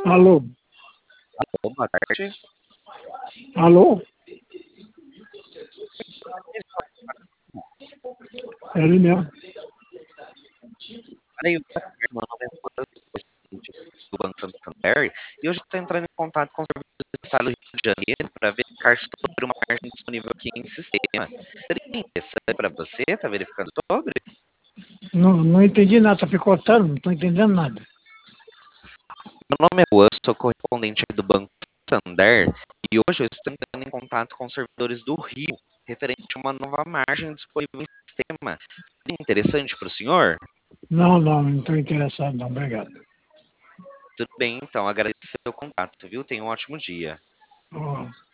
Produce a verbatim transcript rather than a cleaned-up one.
Alô? Alô, boa tarde. Alô? É ele mesmo. Peraí, boa tarde, meu nome é Matheus, do Banco Santander, e hoje estou entrando em contato com o serviço do Estado do Rio de Janeiro para verificar sobre uma margem disponível aqui em sistema. Seria interessante para você estar verificando sobre? Não, não entendi nada, tá picotando, não estou entendendo nada. Meu nome é Juan, sou correspondente do Banco Santander, e hoje eu estou entrando em contato com os servidores do Rio, referente a uma nova margem disponível em sistema. Seria interessante para o senhor? Não, não, não estou interessado não, obrigado. Tudo bem, então, agradeço o seu contato, viu? Tenha um ótimo dia. Ó.